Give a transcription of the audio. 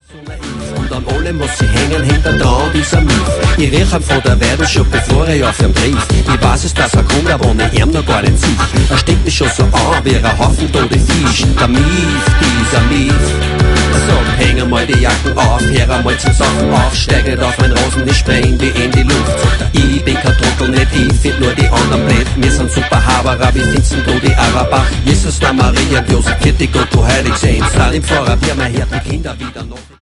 Und an allem, was sie hängen, hängt er dran, dieser Milch. Ich riech ihn von der Weide schon, bevor ich auf ihn triff. Ich weiß es, dass er kommt, aber ich ihm noch gar nicht sieh. Er steckt mich schon so an, wie ein Haufen tote Fisch. Der Mief, dieser Mief. So, häng einmal die Jacken auf, hör einmal zum Sachen auf. Steig nicht auf mein Rosen, ich spreng wie in die Luft. Ich bin kein Trottel, nicht ich, find nur die anderen blöd. Wir sind super Haberer, wie findest du die Araber? Jesus, da Maria, Josef, Kirtig und du heilig sehen. Star im Fahrer, wir mein Herz, die Kinder wieder noch.